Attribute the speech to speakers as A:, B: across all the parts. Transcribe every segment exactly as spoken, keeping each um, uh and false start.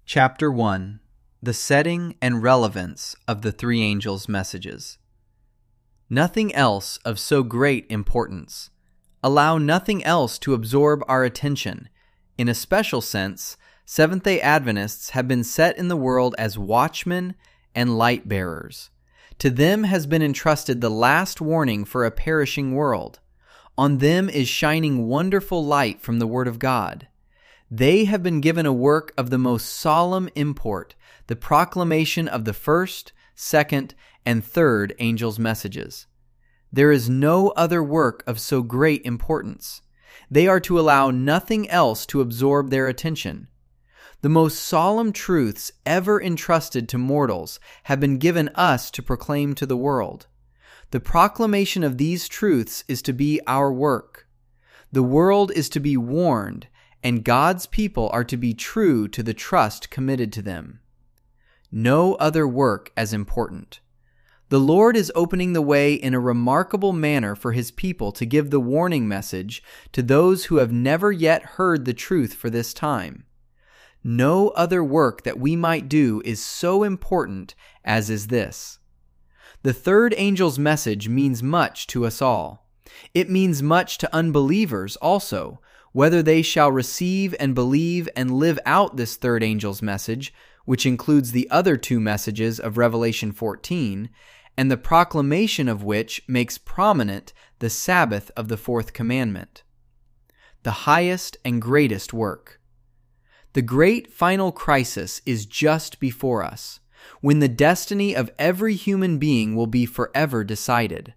A: Chapter one. The Setting and Relevance of the Three Angels' Messages. Nothing else of so great importance. Allow nothing else to absorb our attention. In a special sense, Seventh-day Adventists have been set in the world as watchmen and light-bearers. To them has been entrusted the last warning for a perishing world. On them is shining wonderful light from the Word of God. They have been given a work of the most solemn import, the proclamation of the first, second, and third angels' messages. There is no other work of so great importance. They are to allow nothing else to absorb their attention. The most solemn truths ever entrusted to mortals have been given us to proclaim to the world. The proclamation of these truths is to be our work. The world is to be warned, and God's people are to be true to the trust committed to them. No other work as important. The Lord is opening the way in a remarkable manner for His people to give the warning message to those who have never yet heard the truth for this time. No other work that we might do is so important as is this. The third angel's message means much to us all. It means much to unbelievers also, whether they shall receive and believe and live out this third angel's message, which includes the other two messages of Revelation fourteen, and the proclamation of which makes prominent the Sabbath of the fourth commandment. The highest and greatest work. The great final crisis is just before us, when the destiny of every human being will be forever decided.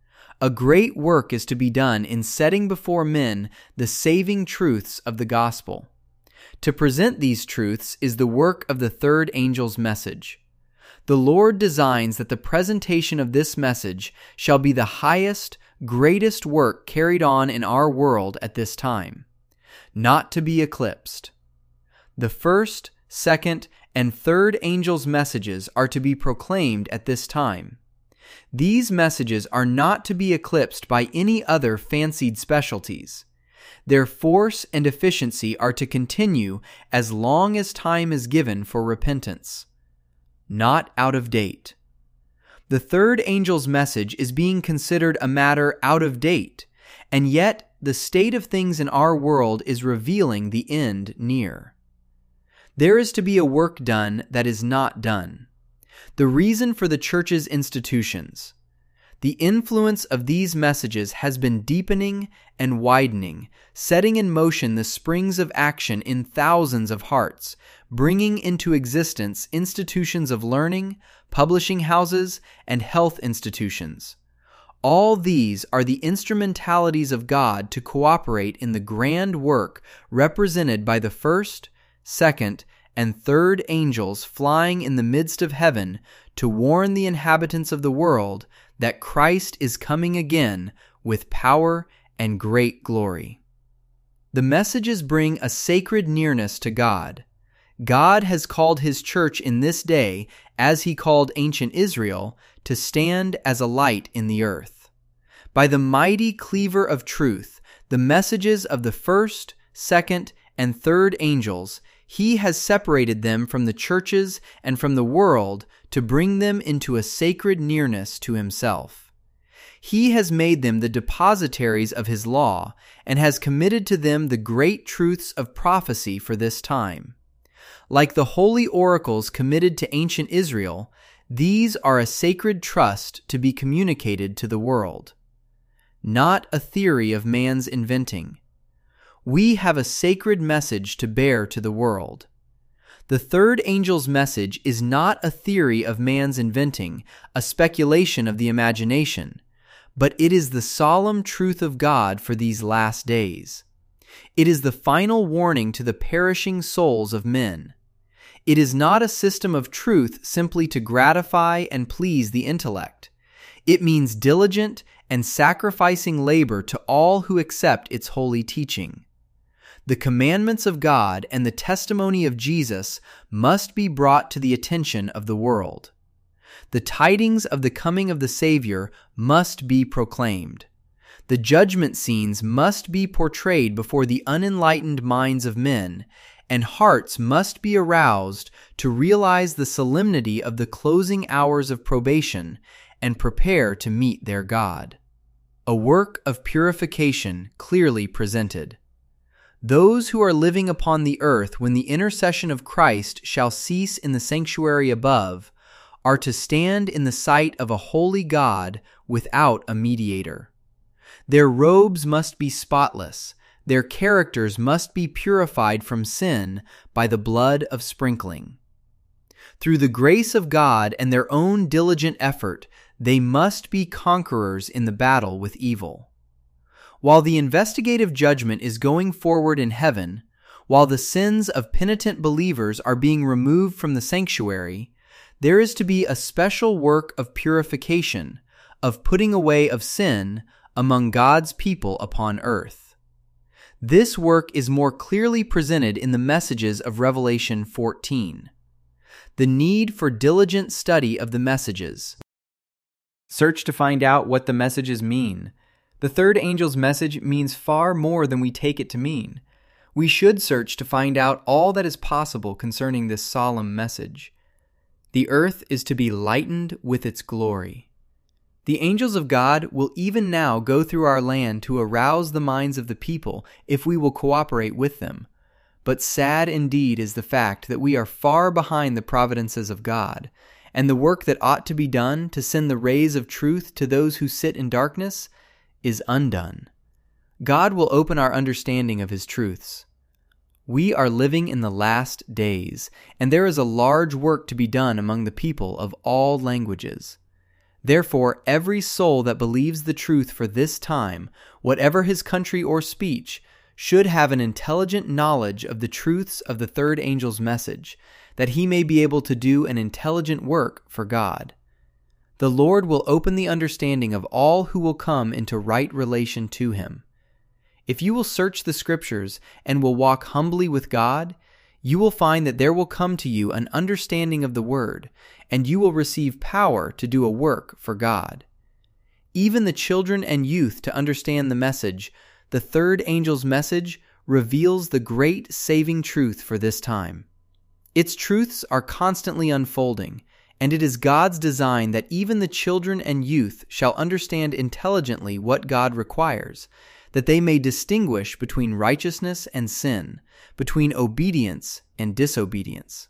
A: A great work is to be done in setting before men the saving truths of the gospel. To present these truths is the work of the third angel's message. The Lord designs that the presentation of this message shall be the highest, greatest work carried on in our world at this time, not to be eclipsed. The first, second, and third angels' messages are to be proclaimed at this time. These messages are not to be eclipsed by any other fancied specialties. Their force and efficiency are to continue as long as time is given for repentance. Not out of date. The third angel's message is being considered a matter out of date, and yet the state of things in our world is revealing the end near. There is to be a work done that is not done. The reason for the church's institutions. The influence of these messages has been deepening and widening, setting in motion the springs of action in thousands of hearts, bringing into existence institutions of learning, publishing houses, and health institutions. All these are the instrumentalities of God to cooperate in the grand work represented by the first, second, and third angels flying in the midst of heaven to warn the inhabitants of the world that Christ is coming again with power and great glory. The messages bring a sacred nearness to God. God has called His church in this day, as He called ancient Israel, to stand as a light in the earth. By the mighty cleaver of truth, the messages of the first, second, and third angels, He has separated them from the churches and from the world to bring them into a sacred nearness to Himself. He has made them the depositaries of His law and has committed to them the great truths of prophecy for this time. Like the holy oracles committed to ancient Israel, these are a sacred trust to be communicated to the world. Not a theory of man's inventing. We have a sacred message to bear to the world. The third angel's message is not a theory of man's inventing, a speculation of the imagination, but it is the solemn truth of God for these last days. It is the final warning to the perishing souls of men. It is not a system of truth simply to gratify and please the intellect. It means diligent and sacrificing labor to all who accept its holy teaching. The commandments of God and the testimony of Jesus must be brought to the attention of the world. The tidings of the coming of the Savior must be proclaimed. The judgment scenes must be portrayed before the unenlightened minds of men, and hearts must be aroused to realize the solemnity of the closing hours of probation and prepare to meet their God. A work of purification clearly presented. Those who are living upon the earth when the intercession of Christ shall cease in the sanctuary above are to stand in the sight of a holy God without a mediator. Their robes must be spotless, their characters must be purified from sin by the blood of sprinkling. Through the grace of God and their own diligent effort, they must be conquerors in the battle with evil. While the investigative judgment is going forward in heaven, while the sins of penitent believers are being removed from the sanctuary, there is to be a special work of purification, of putting away of sin among God's people upon earth. This work is more clearly presented in the messages of Revelation fourteen. The need for diligent study of the messages. Search to find out what the messages mean. The third angel's message means far more than we take it to mean. We should search to find out all that is possible concerning this solemn message. The earth is to be lightened with its glory. The angels of God will even now go through our land to arouse the minds of the people if we will cooperate with them. But sad indeed is the fact that we are far behind the providences of God, and the work that ought to be done to send the rays of truth to those who sit in darkness is undone. God will open our understanding of His truths. We are living in the last days, and there is a large work to be done among the people of all languages. Therefore, every soul that believes the truth for this time, whatever his country or speech, should have an intelligent knowledge of the truths of the third angel's message, that he may be able to do an intelligent work for God. The Lord will open the understanding of all who will come into right relation to Him. If you will search the Scriptures and will walk humbly with God, you will find that there will come to you an understanding of the Word, and you will receive power to do a work for God. Even the children and youth to understand the message, the third angel's message, reveals the great saving truth for this time. Its truths are constantly unfolding, and it is God's design that even the children and youth shall understand intelligently what God requires, that they may distinguish between righteousness and sin, between obedience and disobedience.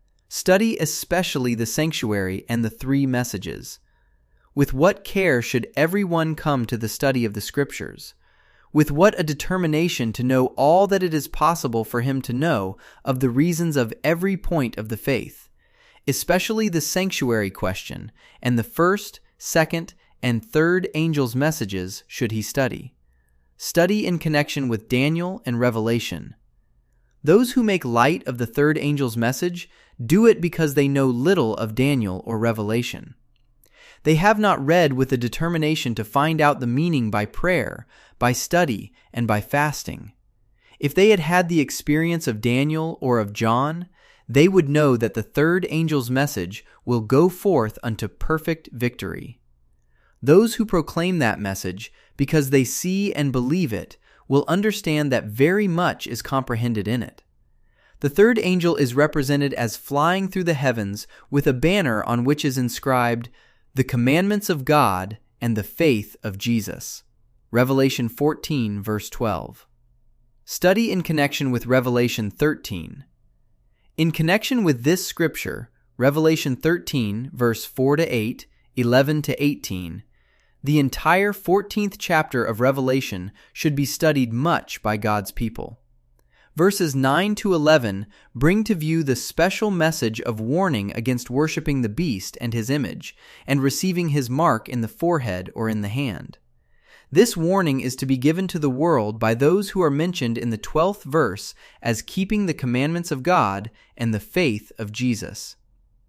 A: Study especially the sanctuary and the three messages. With what care should everyone come to the study of the Scriptures? With what a determination to know all that it is possible for him to know of the reasons of every point of the faith, especially the sanctuary question, and the first, second, and third angels' messages should he study. Study in connection with Daniel and Revelation. Those who make light of the third angel's message do it because they know little of Daniel or Revelation. They have not read with a determination to find out the meaning by prayer, by study, and by fasting. If they had had the experience of Daniel or of John, they would know that the third angel's message will go forth unto perfect victory. Those who proclaim that message, because they see and believe it, will understand that very much is comprehended in it. The third angel is represented as flying through the heavens with a banner on which is inscribed, "The commandments of God and the faith of Jesus." Revelation fourteen, verse twelve. Study in connection with Revelation thirteen. In connection with this scripture, Revelation thirteen, verse four to eight, eleven to eighteen, the entire fourteenth chapter of Revelation should be studied much by God's people. Verses nine to eleven bring to view the special message of warning against worshiping the beast and his image, and receiving his mark in the forehead or in the hand. This warning is to be given to the world by those who are mentioned in the twelfth verse as keeping the commandments of God and the faith of Jesus.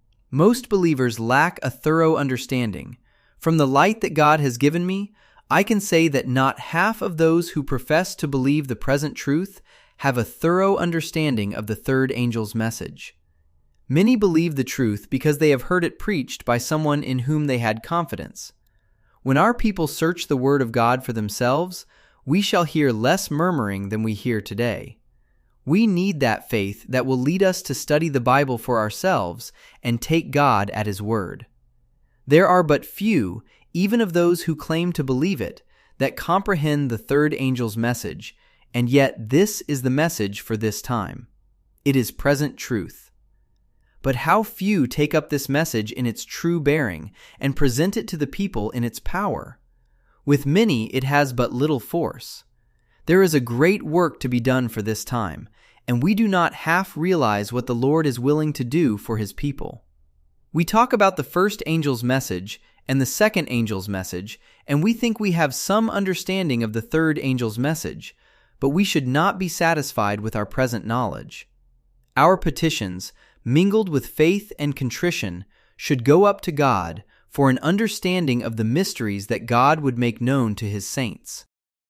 A: Most believers lack a thorough understanding. From the light that God has given me, I can say that not half of those who profess to believe the present truth have a thorough understanding of the third angel's message. Many believe the truth because they have heard it preached by someone in whom they had confidence. When our people search the Word of God for themselves, we shall hear less murmuring than we hear today. We need that faith that will lead us to study the Bible for ourselves and take God at His word. There are but few, even of those who claim to believe it, that comprehend the third angel's message, and yet this is the message for this time. It is present truth. But how few take up this message in its true bearing and present it to the people in its power? With many it has but little force. There is a great work to be done for this time, and we do not half realize what the Lord is willing to do for His people. We talk about the first angel's message and the second angel's message, and we think we have some understanding of the third angel's message, but we should not be satisfied with our present knowledge. Our petitions, mingled with faith and contrition, should go up to God for an understanding of the mysteries that God would make known to His saints.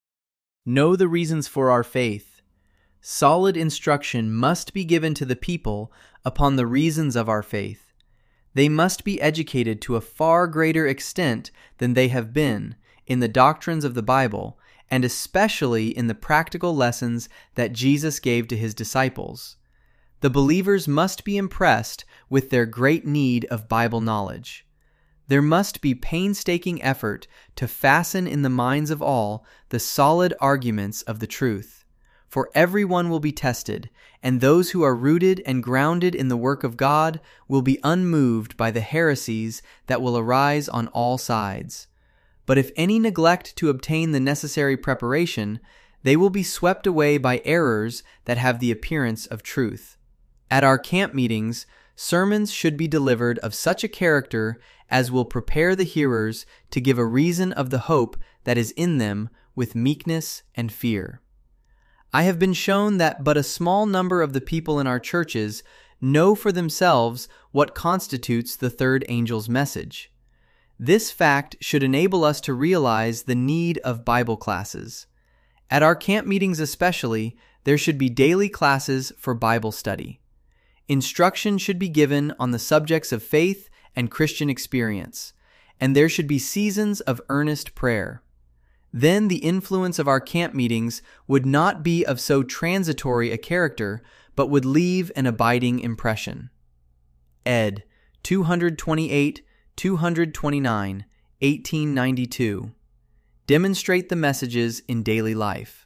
A: Know the reasons for our faith. Solid instruction must be given to the people upon the reasons of our faith. They must be educated to a far greater extent than they have been in the doctrines of the Bible, and especially in the practical lessons that Jesus gave to His disciples. The believers must be impressed with their great need of Bible knowledge. There must be painstaking effort to fasten in the minds of all the solid arguments of the truth. For everyone will be tested, and those who are rooted and grounded in the work of God will be unmoved by the heresies that will arise on all sides. But if any neglect to obtain the necessary preparation, they will be swept away by errors that have the appearance of truth. At our camp meetings, sermons should be delivered of such a character as will prepare the hearers to give a reason of the hope that is in them with meekness and fear. I have been shown that but a small number of the people in our churches know for themselves what constitutes the third angel's message. This fact should enable us to realize the need of Bible classes. At our camp meetings especially, there should be daily classes for Bible study. Instruction should be given on the subjects of faith and Christian experience, and there should be seasons of earnest prayer. Then the influence of our camp meetings would not be of so transitory a character, but would leave an abiding impression. Ed. two twenty-eight, two twenty-nine, eighteen ninety-two. Demonstrate the messages in daily life.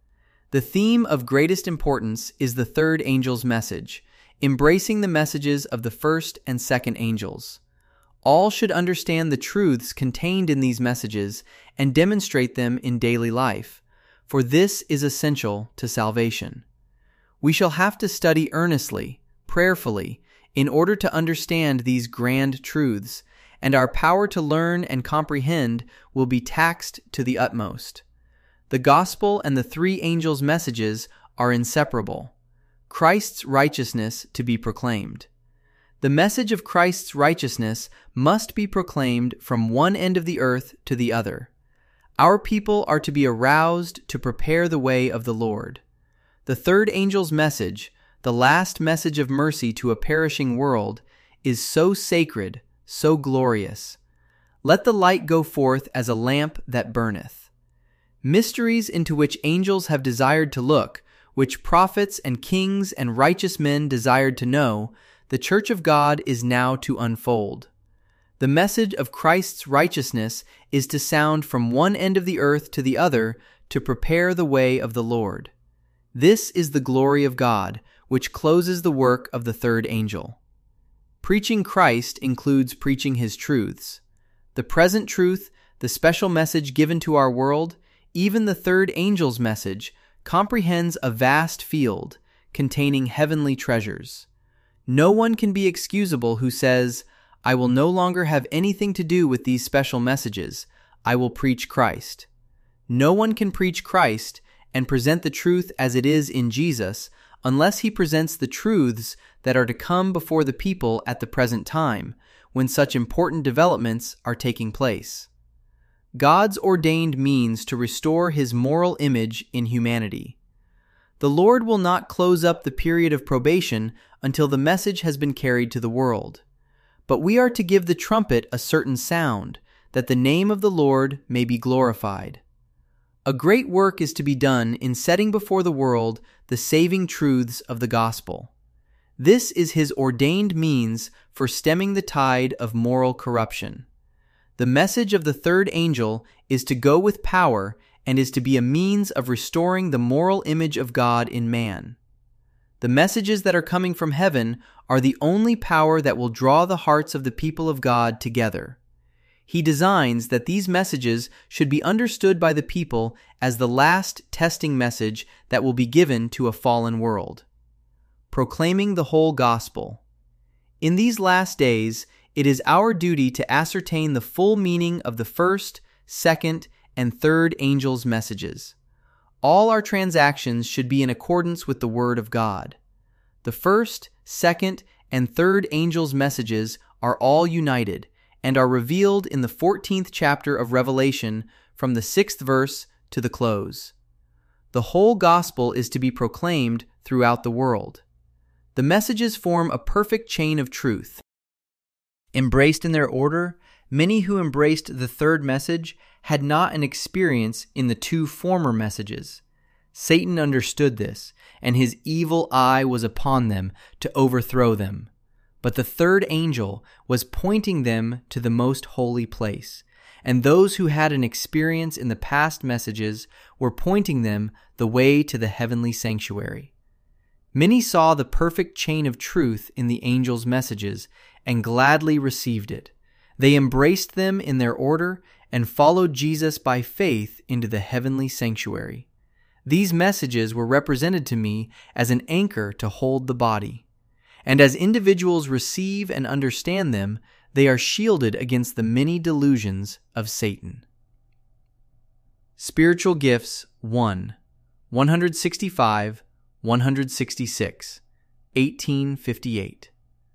A: The theme of greatest importance is the third angel's message, embracing the messages of the first and second angels. All should understand the truths contained in these messages and demonstrate them in daily life, for this is essential to salvation. We shall have to study earnestly, prayerfully, in order to understand these grand truths, and our power to learn and comprehend will be taxed to the utmost. The gospel and the three angels' messages are inseparable. Christ's righteousness to be proclaimed. The message of Christ's righteousness must be proclaimed from one end of the earth to the other. Our people are to be aroused to prepare the way of the Lord. The third angel's message, the last message of mercy to a perishing world, is so sacred, so glorious. Let the light go forth as a lamp that burneth. Mysteries into which angels have desired to look, which prophets and kings and righteous men desired to know, the Church of God is now to unfold. The message of Christ's righteousness is to sound from one end of the earth to the other to prepare the way of the Lord. This is the glory of God, which closes the work of the third angel. Preaching Christ includes preaching His truths. The present truth, the special message given to our world, even the third angel's message, comprehends a vast field containing heavenly treasures. No one can be excusable who says, "I will no longer have anything to do with these special messages. I will preach Christ." No one can preach Christ and present the truth as it is in Jesus unless he presents the truths that are to come before the people at the present time, when such important developments are taking place. God's ordained means to restore His moral image in humanity. The Lord will not close up the period of probation until the message has been carried to the world. But we are to give the trumpet a certain sound, that the name of the Lord may be glorified. A great work is to be done in setting before the world the saving truths of the gospel. This is his ordained means for stemming the tide of moral corruption. The message of the third angel is to go with power and is to be a means of restoring the moral image of God in man. The messages that are coming from heaven are the only power that will draw the hearts of the people of God together. He designs that these messages should be understood by the people as the last testing message that will be given to a fallen world. Proclaiming the whole gospel. In these last days, it is our duty to ascertain the full meaning of the first, second, and third angels' messages. All our transactions should be in accordance with the Word of God. The first, second, and third angels' messages are all united and are revealed in the fourteenth chapter of Revelation from the sixth verse to the close. The whole gospel is to be proclaimed throughout the world. The messages form a perfect chain of truth. Embraced in their order, many who embraced the third message had not an experience in the two former messages. Satan understood this, and his evil eye was upon them to overthrow them. But the third angel was pointing them to the most holy place, and those who had an experience in the past messages were pointing them the way to the heavenly sanctuary. Many saw the perfect chain of truth in the angels' messages and gladly received it. They embraced them in their order and followed Jesus by faith into the heavenly sanctuary. These messages were represented to me as an anchor to hold the body. And as individuals receive and understand them, they are shielded against the many delusions of Satan. Spiritual Gifts one, one sixty-five, one sixty-six, eighteen fifty-eight.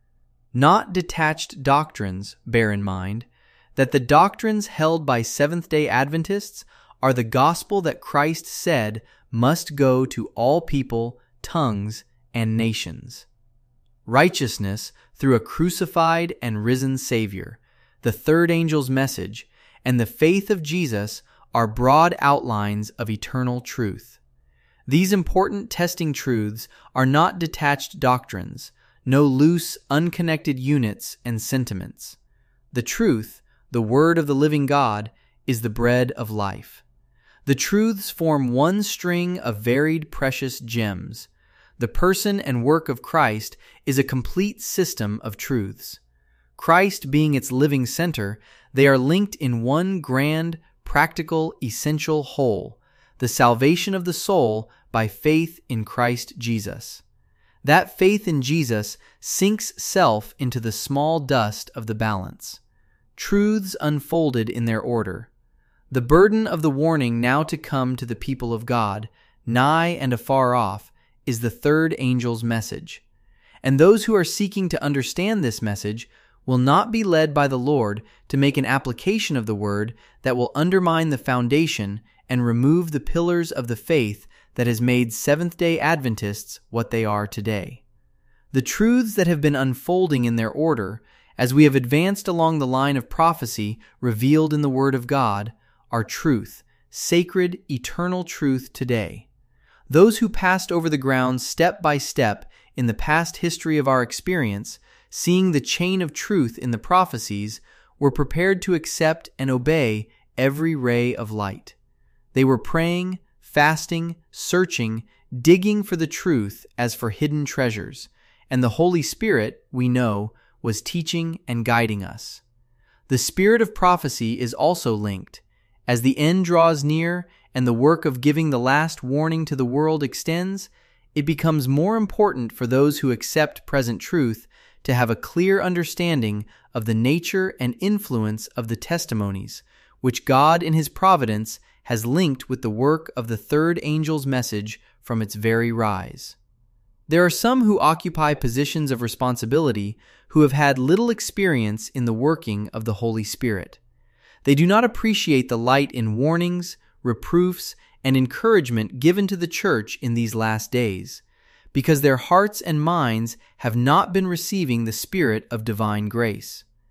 A: Not detached doctrines, bear in mind, that the doctrines held by Seventh-day Adventists are the gospel that Christ said must go to all people, tongues, and nations. Righteousness through a crucified and risen Savior, the third angel's message, and the faith of Jesus are broad outlines of eternal truth. These important testing truths are not detached doctrines, no loose, unconnected units and sentiments. The truth, the Word of the living God, is the bread of life. The truths form one string of varied precious gems. The person and work of Christ is a complete system of truths. Christ being its living center, they are linked in one grand, practical, essential whole, the salvation of the soul by faith in Christ Jesus. That faith in Jesus sinks self into the small dust of the balance. Truths unfolded in their order. The burden of the warning now to come to the people of God, nigh and afar off, is the third angel's message. And those who are seeking to understand this message will not be led by the Lord to make an application of the word that will undermine the foundation and remove the pillars of the faith that has made Seventh-day Adventists what they are today. The truths that have been unfolding in their order, as we have advanced along the line of prophecy revealed in the Word of God, are truth, sacred, eternal truth today. Those who passed over the ground step by step in the past history of our experience, seeing the chain of truth in the prophecies, were prepared to accept and obey every ray of light. They were praying, fasting, searching, digging for the truth as for hidden treasures, and the Holy Spirit, we know, was teaching and guiding us. The spirit of prophecy is also linked. As the end draws near and the work of giving the last warning to the world extends, it becomes more important for those who accept present truth to have a clear understanding of the nature and influence of the testimonies, which God in His providence has linked with the work of the third angel's message from its very rise. There are some who occupy positions of responsibility who have had little experience in the working of the Holy Spirit. They do not appreciate the light in warnings, reproofs, and encouragement given to the church in these last days, because their hearts and minds have not been receiving the Spirit of divine grace.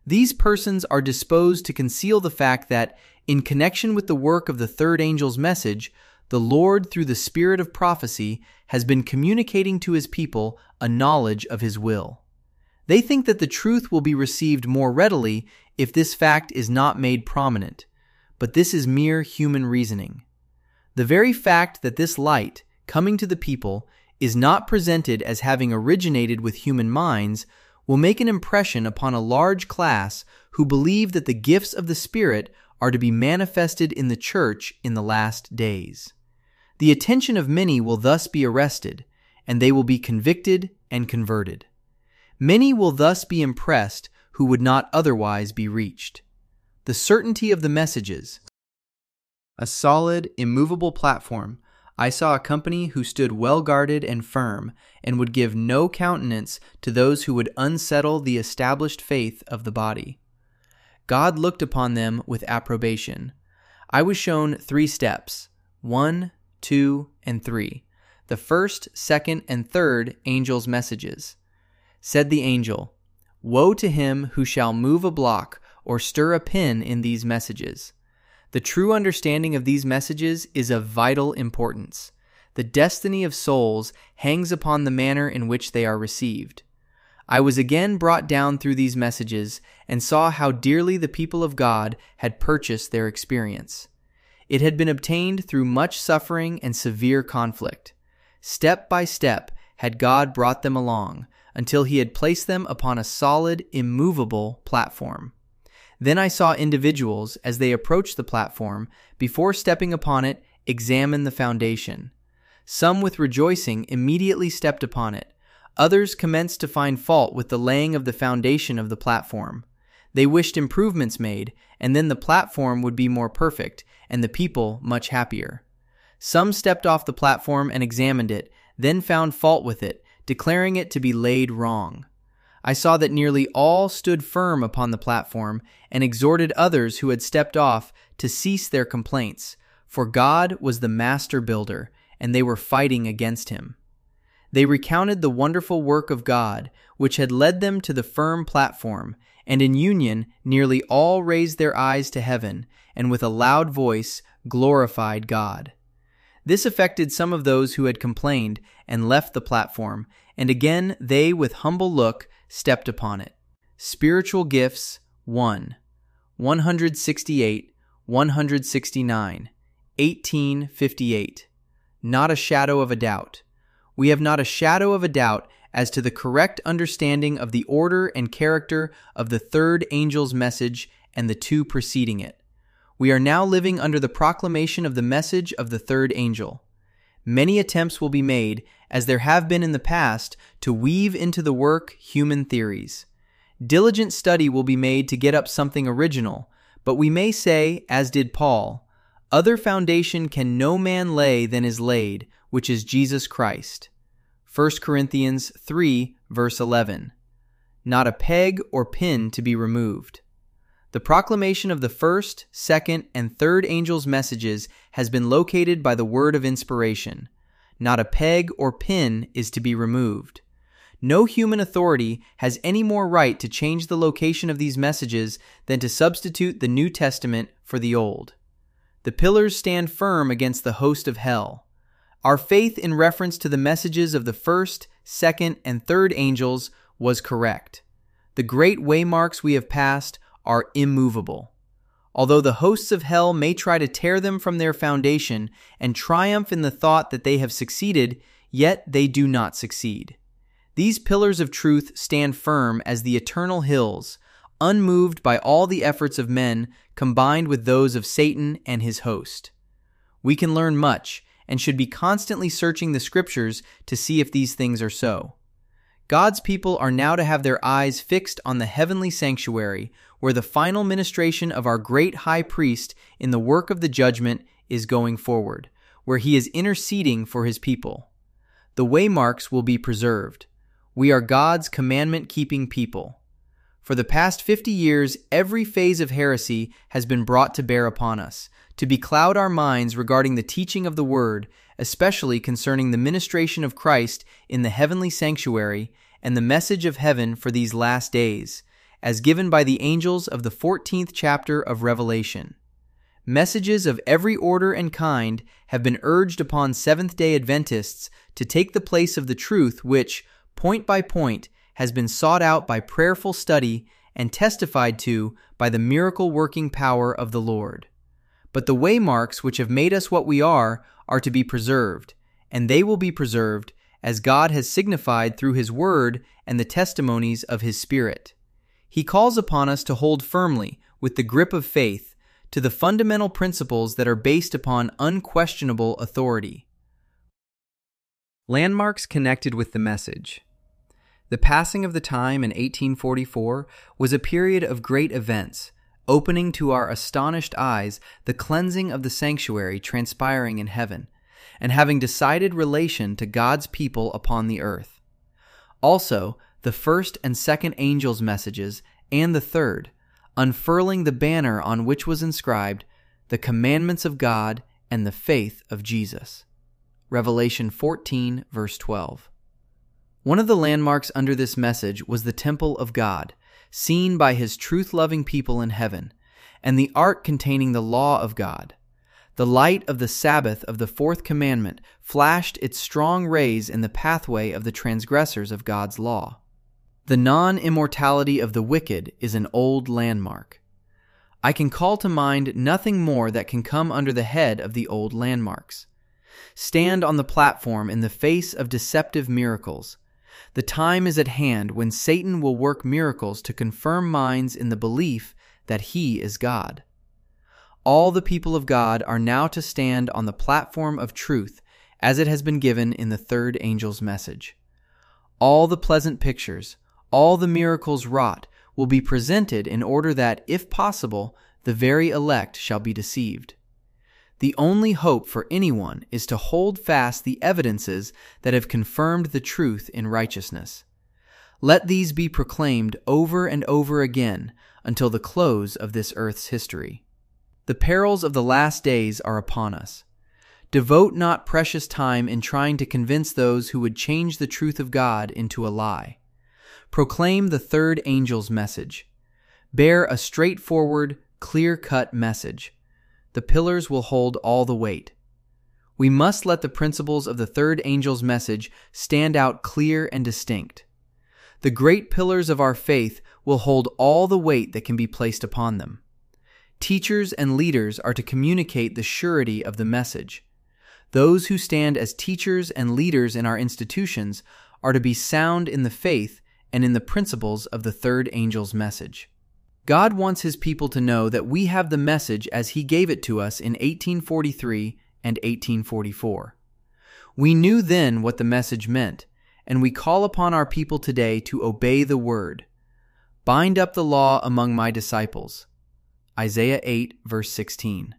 A: These persons are disposed to conceal the fact that, in connection with the work of the third angel's message, the Lord, through the spirit of prophecy, has been communicating to his people a knowledge of his will. They think that the truth will be received more readily if this fact is not made prominent, but this is mere human reasoning. The very fact that this light, coming to the people, is not presented as having originated with human minds will make an impression upon a large class who believe that the gifts of the Spirit are to be manifested in the church in the last days. The attention of many will thus be arrested, and they will be convicted and converted. Many will thus be impressed who would not otherwise be reached. The certainty of the messages. A solid, immovable platform. I saw a company who stood well guarded and firm, and would give no countenance to those who would unsettle the established faith of the body. God looked upon them with approbation. I was shown three steps, one, two, and three, the first, second, and third angels' messages. Said the angel, "Woe to him who shall move a block or stir a pin in these messages." The true understanding of these messages is of vital importance. The destiny of souls hangs upon the manner in which they are received. I was again brought down through these messages and saw how dearly the people of God had purchased their experience. It had been obtained through much suffering and severe conflict. Step by step had God brought them along until he had placed them upon a solid, immovable platform. Then I saw individuals, as they approached the platform, before stepping upon it, examine the foundation. Some with rejoicing immediately stepped upon it. Others commenced to find fault with the laying of the foundation of the platform. They wished improvements made, and then the platform would be more perfect, and the people much happier. Some stepped off the platform and examined it, then found fault with it, declaring it to be laid wrong. I saw that nearly all stood firm upon the platform and exhorted others who had stepped off to cease their complaints, for God was the master builder, and they were fighting against him. They recounted the wonderful work of God, which had led them to the firm platform, and in union nearly all raised their eyes to heaven, and with a loud voice glorified God. This affected some of those who had complained and left the platform, and again they with humble look stepped upon it. Spiritual Gifts one, one sixty-eight, one sixty-nine, eighteen fifty-eight. Not a shadow of a doubt. We have not a shadow of a doubt as to the correct understanding of the order and character of the third angel's message and the two preceding it. We are now living under the proclamation of the message of the third angel. Many attempts will be made, as there have been in the past, to weave into the work human theories. Diligent study will be made to get up something original, but we may say, as did Paul, "Other foundation can no man lay than is laid, which is Jesus Christ." First Corinthians three, verse eleven. Not a peg or pin to be removed. The proclamation of the first, second, and third angels' messages has been located by the word of inspiration. Not a peg or pin is to be removed. No human authority has any more right to change the location of these messages than to substitute the New Testament for the Old. The pillars stand firm against the host of hell. Our faith in reference to the messages of the first, second, and third angels was correct. The great waymarks we have passed are immovable. Although the hosts of hell may try to tear them from their foundation and triumph in the thought that they have succeeded, yet they do not succeed. These pillars of truth stand firm as the eternal hills, unmoved by all the efforts of men combined with those of Satan and his host. We can learn much and should be constantly searching the scriptures to see if these things are so. God's people are now to have their eyes fixed on the heavenly sanctuary, where the final ministration of our great high priest in the work of the judgment is going forward, where he is interceding for his people. The waymarks will be preserved. We are God's commandment-keeping people. For the past fifty years, every phase of heresy has been brought to bear upon us, to becloud our minds regarding the teaching of the Word, especially concerning the ministration of Christ in the heavenly sanctuary and the message of heaven for these last days, as given by the angels of the fourteenth chapter of Revelation. Messages of every order and kind have been urged upon Seventh-day Adventists to take the place of the truth which, point by point, has been sought out by prayerful study and testified to by the miracle-working power of the Lord. But the waymarks which have made us what we are are to be preserved, and they will be preserved as God has signified through His Word and the testimonies of His Spirit. He calls upon us to hold firmly, with the grip of faith, to the fundamental principles that are based upon unquestionable authority. Landmarks connected with the message. The passing of the time in eighteen forty-four was a period of great events, opening to our astonished eyes the cleansing of the sanctuary transpiring in heaven, and having decided relation to God's people upon the earth. Also, the first and second angels' messages, and the third, unfurling the banner on which was inscribed, the commandments of God and the faith of Jesus. Revelation fourteen, verse twelve. One of the landmarks under this message was the temple of God, seen by His truth-loving people in heaven, and the ark containing the law of God. The light of the Sabbath of the fourth commandment flashed its strong rays in the pathway of the transgressors of God's law. The non-immortality of the wicked is an old landmark. I can call to mind nothing more that can come under the head of the old landmarks. Stand on the platform in the face of deceptive miracles. The time is at hand when Satan will work miracles to confirm minds in the belief that he is God. All the people of God are now to stand on the platform of truth as it has been given in the third angel's message. All the pleasant pictures, all the miracles wrought will be presented in order that, if possible, the very elect shall be deceived. The only hope for anyone is to hold fast the evidences that have confirmed the truth in righteousness. Let these be proclaimed over and over again until the close of this earth's history. The perils of the last days are upon us. Devote not precious time in trying to convince those who would change the truth of God into a lie. Proclaim the third angel's message. Bear a straightforward, clear-cut message. The pillars will hold all the weight. We must let the principles of the third angel's message stand out clear and distinct. The great pillars of our faith will hold all the weight that can be placed upon them. Teachers and leaders are to communicate the surety of the message. Those who stand as teachers and leaders in our institutions are to be sound in the faith and in the principles of the third angel's message. God wants His people to know that we have the message as He gave it to us in eighteen forty-three and eighteen forty-four. We knew then what the message meant, and we call upon our people today to obey the word. Bind up the law among my disciples. Isaiah eight, verse sixteen.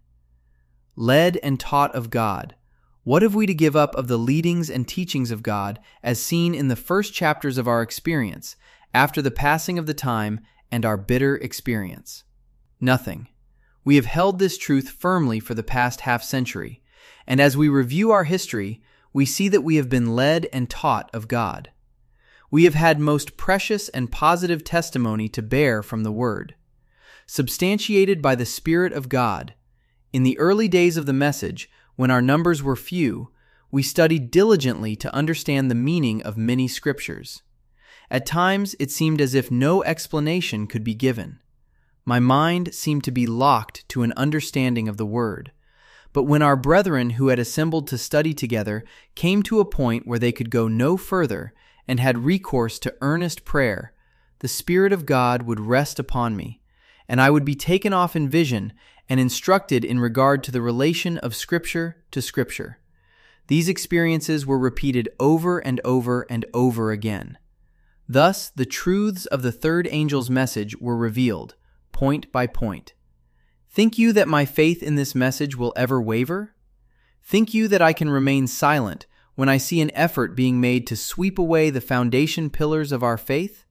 A: Led and taught of God. What have we to give up of the leadings and teachings of God as seen in the first chapters of our experience, after the passing of the time and our bitter experience? Nothing. We have held this truth firmly for the past half century, and as we review our history, we see that we have been led and taught of God. We have had most precious and positive testimony to bear from the Word. Substantiated by the Spirit of God, in the early days of the message, when our numbers were few, we studied diligently to understand the meaning of many scriptures. At times, it seemed as if no explanation could be given. My mind seemed to be locked to an understanding of the Word. But when our brethren who had assembled to study together came to a point where they could go no further and had recourse to earnest prayer, the Spirit of God would rest upon me, and I would be taken off in vision and instructed in regard to the relation of Scripture to Scripture. These experiences were repeated over and over and over again. Thus, the truths of the third angel's message were revealed, point by point. Think you that my faith in this message will ever waver? Think you that I can remain silent when I see an effort being made to sweep away the foundation pillars of our faith?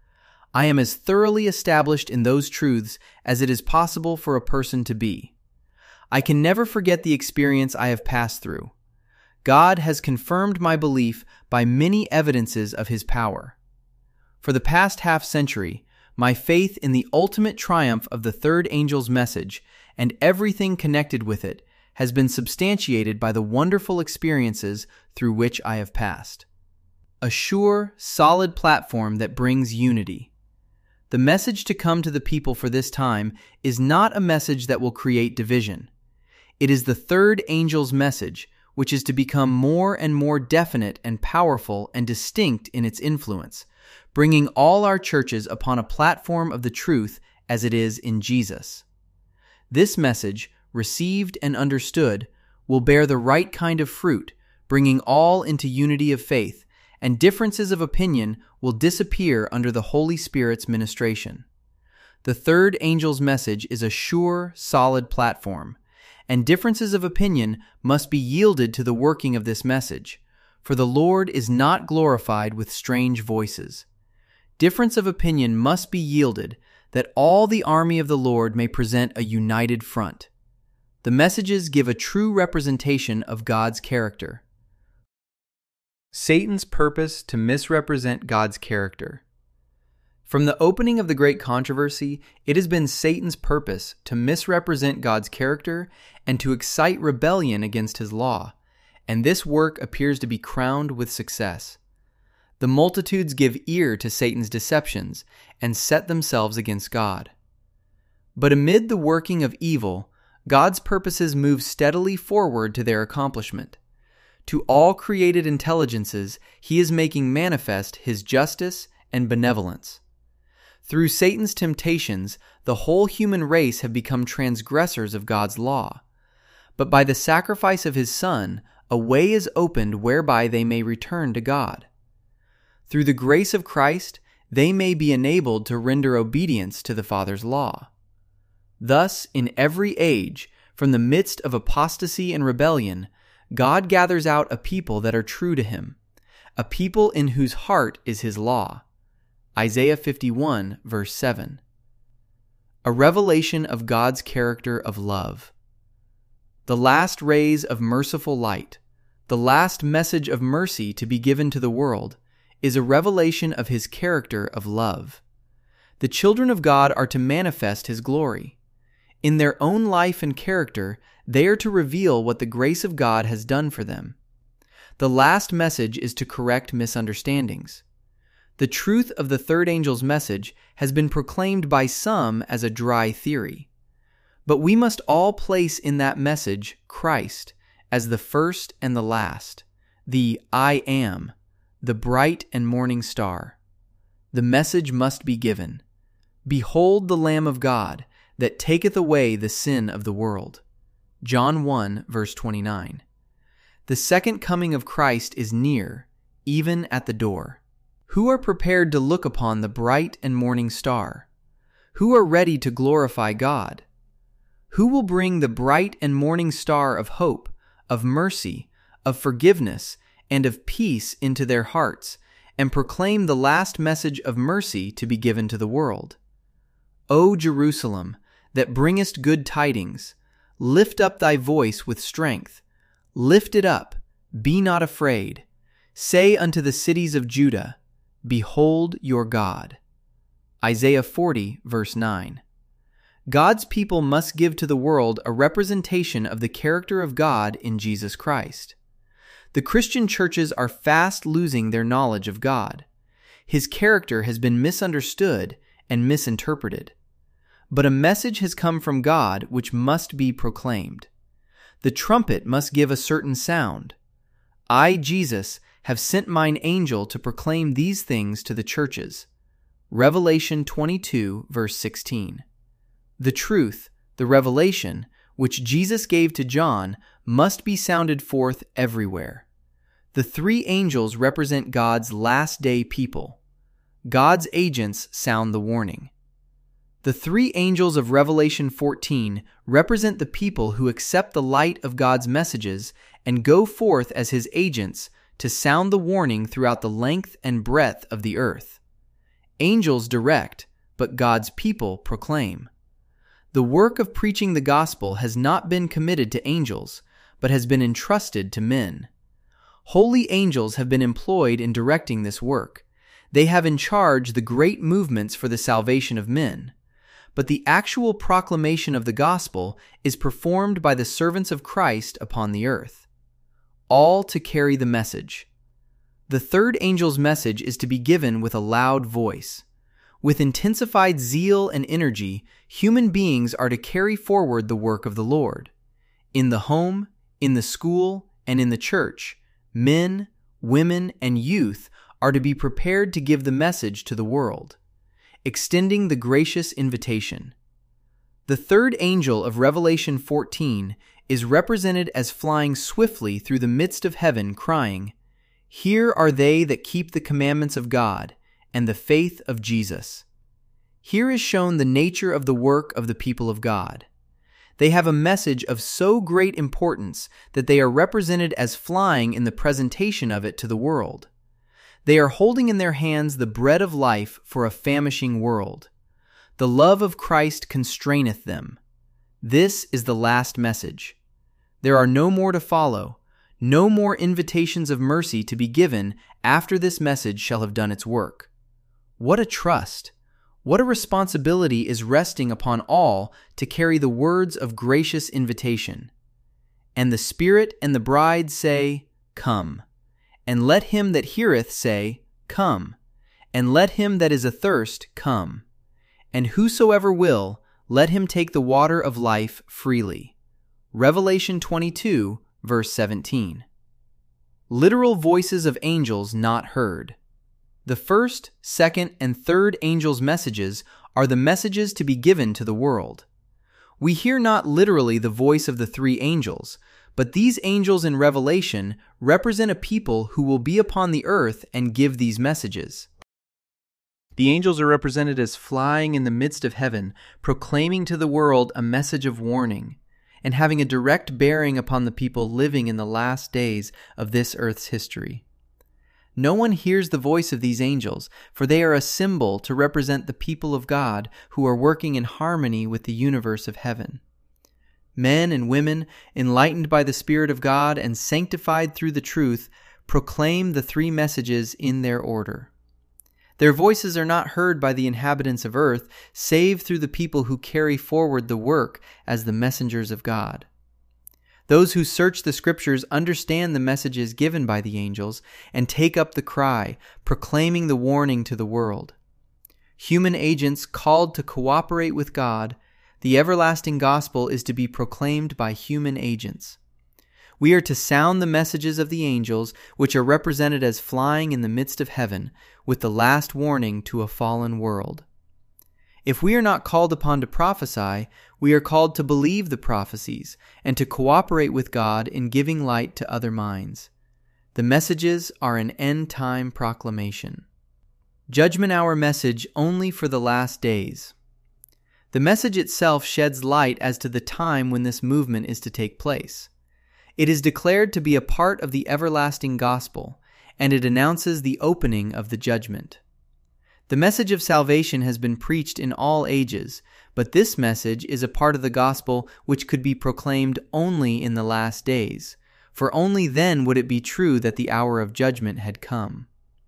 A: I am as thoroughly established in those truths as it is possible for a person to be. I can never forget the experience I have passed through. God has confirmed my belief by many evidences of His power. For the past half century, My faith in the ultimate triumph of the third angel's message and everything connected with it has been substantiated by the wonderful experiences through which I have passed. A sure, solid platform that brings unity. The message to come to the people for this time is not a message that will create division. It is the third angel's message, which is to become more and more definite and powerful and distinct in its influence, bringing all our churches upon a platform of the truth as it is in Jesus. This message, received and understood, will bear the right kind of fruit, bringing all into unity of faith, and differences of opinion will disappear under the Holy Spirit's ministration. The third angel's message is a sure, solid platform, and differences of opinion must be yielded to the working of this message, for the Lord is not glorified with strange voices. Difference of opinion must be yielded, that all the army of the Lord may present a united front. The messages give a true representation of God's character. Satan's purpose to misrepresent God's character. From the opening of the great controversy, it has been Satan's purpose to misrepresent God's character and to excite rebellion against his law, and this work appears to be crowned with success. The multitudes give ear to Satan's deceptions and set themselves against God. But amid the working of evil, God's purposes move steadily forward to their accomplishment. To all created intelligences, he is making manifest his justice and benevolence. Through Satan's temptations, the whole human race have become transgressors of God's law. But by the sacrifice of his Son, a way is opened whereby they may return to God. Through the grace of Christ, they may be enabled to render obedience to the Father's law. Thus, in every age, from the midst of apostasy and rebellion, God gathers out a people that are true to him, a people in whose heart is his law. Isaiah fifty-one, verse seven. A revelation of God's character of love. The last rays of merciful light, the last message of mercy to be given to the world, is a revelation of his character of love. The children of God are to manifest his glory. In their own life and character, they are to reveal what the grace of God has done for them. The last message is to correct misunderstandings. The truth of the third angel's message has been proclaimed by some as a dry theory. But we must all place in that message Christ as the first and the last, the I am, the bright and morning star. The message must be given. Behold the Lamb of God, that taketh away the sin of the world. John one, verse twenty-nine. The second coming of Christ is near, even at the door. Who are prepared to look upon the bright and morning star? Who are ready to glorify God? Who will bring the bright and morning star of hope, of mercy, of forgiveness, and of peace into their hearts, and proclaim the last message of mercy to be given to the world? O Jerusalem, that bringest good tidings, lift up thy voice with strength. Lift it up, be not afraid. Say unto the cities of Judah, Behold your God. Isaiah forty, verse nine. God's people must give to the world a representation of the character of God in Jesus Christ. The Christian churches are fast losing their knowledge of God. His character has been misunderstood and misinterpreted. But a message has come from God which must be proclaimed. The trumpet must give a certain sound. I, Jesus, have sent mine angel to proclaim these things to the churches. Revelation twenty-two, verse sixteen. The truth, the revelation, which Jesus gave to John, must be sounded forth everywhere. The three angels represent God's last day people. God's agents sound the warning. The three angels of Revelation fourteen represent the people who accept the light of God's messages and go forth as his agents to sound the warning throughout the length and breadth of the earth. Angels direct, but God's people proclaim. The work of preaching the gospel has not been committed to angels, but has been entrusted to men. Holy angels have been employed in directing this work. They have in charge the great movements for the salvation of men. But the actual proclamation of the gospel is performed by the servants of Christ upon the earth, all to carry the message. The third angel's message is to be given with a loud voice. With intensified zeal and energy, human beings are to carry forward the work of the Lord. In the home, in the school, and in the church, men, women, and youth are to be prepared to give the message to the world, extending the gracious invitation. The third angel of Revelation fourteen is represented as flying swiftly through the midst of heaven, crying, "Here are they that keep the commandments of God and the faith of Jesus." Here is shown the nature of the work of the people of God. They have a message of so great importance that they are represented as flying in the presentation of it to the world. They are holding in their hands the bread of life for a famishing world. The love of Christ constraineth them. This is the last message. There are no more to follow, no more invitations of mercy to be given after this message shall have done its work. What a trust! What a responsibility is resting upon all to carry the words of gracious invitation. And the Spirit and the bride say, "Come." And let him that heareth say, "Come." And let him that is athirst come. And whosoever will, let him take the water of life freely. Revelation twenty-two, verse seventeen. Literal voices of angels not heard. The first, second, and third angels' messages are the messages to be given to the world. We hear not literally the voice of the three angels, but these angels in Revelation represent a people who will be upon the earth and give these messages. The angels are represented as flying in the midst of heaven, proclaiming to the world a message of warning, and having a direct bearing upon the people living in the last days of this earth's history. No one hears the voice of these angels, for they are a symbol to represent the people of God who are working in harmony with the universe of heaven. Men and women, enlightened by the Spirit of God and sanctified through the truth, proclaim the three messages in their order. Their voices are not heard by the inhabitants of earth, save through the people who carry forward the work as the messengers of God. Those who search the Scriptures understand the messages given by the angels and take up the cry, proclaiming the warning to the world. Human agents called to cooperate with God, the everlasting gospel is to be proclaimed by human agents. We are to sound the messages of the angels, which are represented as flying in the midst of heaven, with the last warning to a fallen world. If we are not called upon to prophesy, we are called to believe the prophecies and to cooperate with God in giving light to other minds. The messages are an end-time proclamation. Judgment hour message only for the last days. The message itself sheds light as to the time when this movement is to take place. It is declared to be a part of the everlasting gospel, and it announces the opening of the judgment. The message of salvation has been preached in all ages, but this message is a part of the gospel which could be proclaimed only in the last days, for only then would it be true that the hour of judgment had come.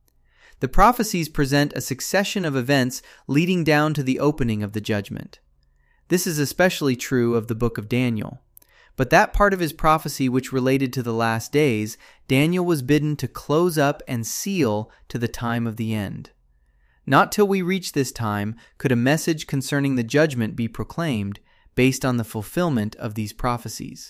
A: The prophecies present a succession of events leading down to the opening of the judgment. This is especially true of the book of Daniel. But that part of his prophecy which related to the last days, Daniel was bidden to close up and seal to the time of the end. Not till we reach this time could a message concerning the judgment be proclaimed based on the fulfillment of these prophecies.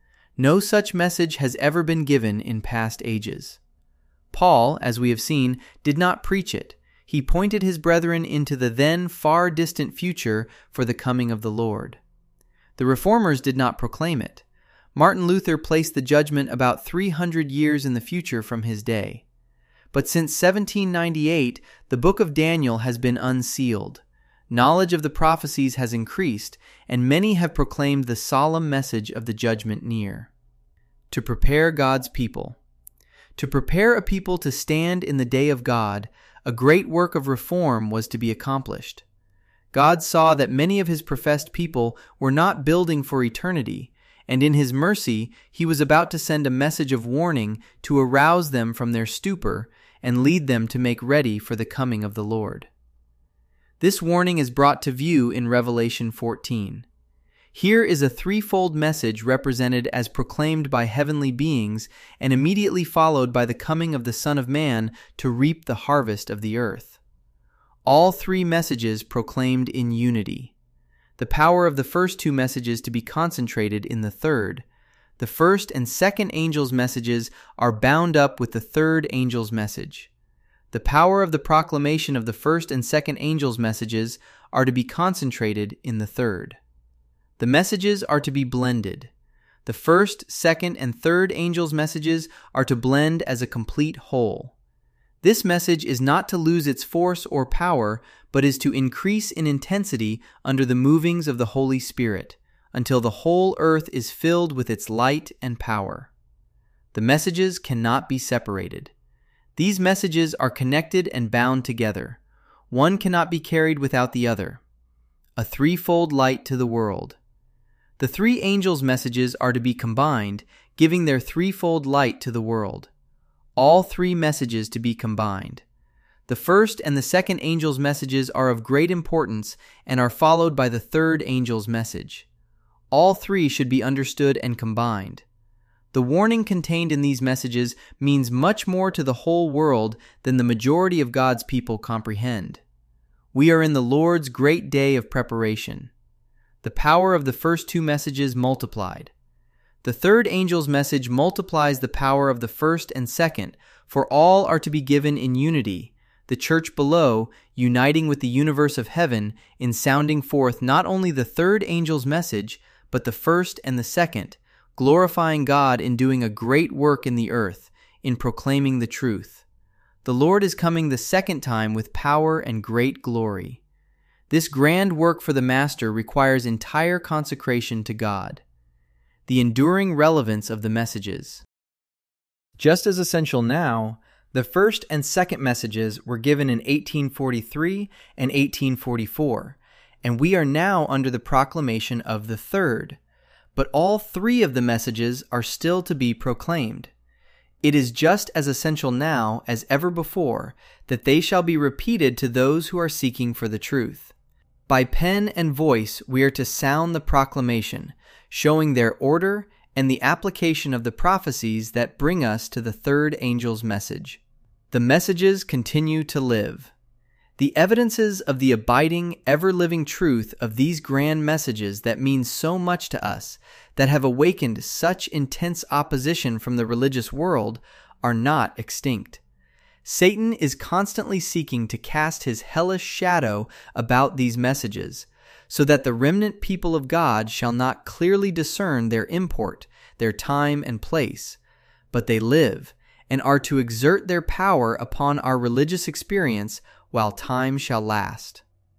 A: No such message has ever been given in past ages. Paul, as we have seen, did not preach it. He pointed his brethren into the then far distant future for the coming of the Lord. The Reformers did not proclaim it. Martin Luther placed the judgment about three hundred years in the future from his day. But since seventeen ninety-eight, the book of Daniel has been unsealed. Knowledge of the prophecies has increased, and many have proclaimed the solemn message of the judgment near. To prepare God's people. To prepare a people to stand in the day of God, a great work of reform was to be accomplished. God saw that many of his professed people were not building for eternity, and in his mercy he was about to send a message of warning to arouse them from their stupor and lead them to make ready for the coming of the Lord. This warning is brought to view in Revelation fourteen. Here is a threefold message represented as proclaimed by heavenly beings and immediately followed by the coming of the Son of Man to reap the harvest of the earth. All three messages proclaimed in unity. The power of the first two messages to be concentrated in the third. The first and second angel's messages are bound up with the third angel's message. The power of the proclamation of the first and second angel's messages are to be concentrated in the third. The messages are to be blended. The first, second, and third angel's messages are to blend as a complete whole. This message is not to lose its force or power, but is to increase in intensity under the movings of the Holy Spirit, until the whole earth is filled with its light and power. The messages cannot be separated. These messages are connected and bound together. One cannot be carried without the other. A threefold light to the world. The three angels' messages are to be combined, giving their threefold light to the world. All three messages to be combined. The first and the second angel's messages are of great importance and are followed by the third angel's message. All three should be understood and combined. The warning contained in these messages means much more to the whole world than the majority of God's people comprehend. We are in the Lord's great day of preparation. The power of the first two messages multiplied. The third angel's message multiplies the power of the first and second, for all are to be given in unity, the church below uniting with the universe of heaven in sounding forth not only the third angel's message, but the first and the second, glorifying God in doing a great work in the earth, in proclaiming the truth. The Lord is coming the second time with power and great glory. This grand work for the Master requires entire consecration to God. The enduring relevance of the messages. Just as essential now, the first and second messages were given in eighteen forty-three and eighteen forty-four, and we are now under the proclamation of the third. But all three of the messages are still to be proclaimed. It is just as essential now as ever before that they shall be repeated to those who are seeking for the truth. By pen and voice we are to sound the proclamation, showing their order and the application of the prophecies that bring us to the third angel's message. The messages continue to live. The evidences of the abiding, ever-living truth of these grand messages that mean so much to us, that have awakened such intense opposition from the religious world, are not extinct. Satan is constantly seeking to cast his hellish shadow about these messages, so that the remnant people of God shall not clearly discern their import, their time and place, but they live, and are to exert their power upon our religious experience while time shall last.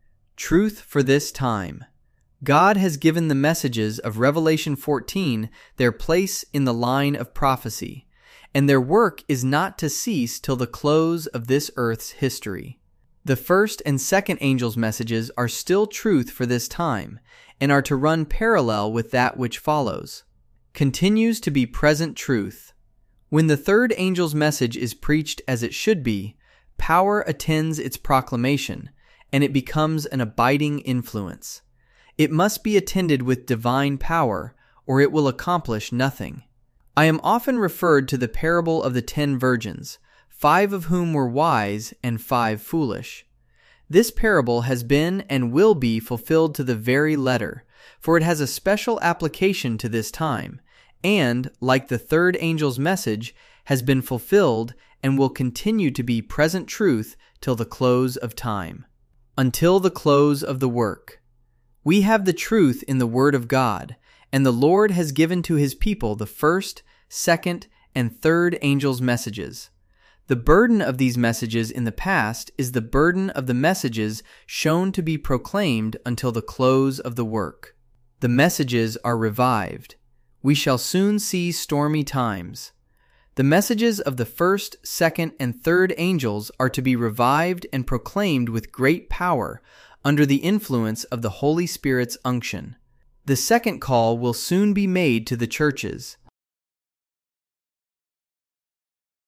A: Truth for this time. God has given the messages of Revelation fourteen their place in the line of prophecy, and their work is not to cease till the close of this earth's history. The first and second angel's messages are still truth for this time, and are to run parallel with that which follows. Continues to be present truth. When the third angel's message is preached as it should be, power attends its proclamation, and it becomes an abiding influence. It must be attended with divine power, or it will accomplish nothing. I am often referred to the parable of the ten virgins, five of whom were wise and five foolish. This parable has been and will be fulfilled to the very letter, for it has a special application to this time, and, like the third angel's message, has been fulfilled and will continue to be present truth till the close of time. Until the close of the work. We have the truth in the Word of God, and the Lord has given to His people the first, second, and third angels' messages. The burden of these messages in the past is the burden of the messages shown to be proclaimed until the close of the work. The messages are revived. We shall soon see stormy times. The messages of the first, second, and third angels are to be revived and proclaimed with great power under the influence of the Holy Spirit's unction. The second call will soon be made to the churches.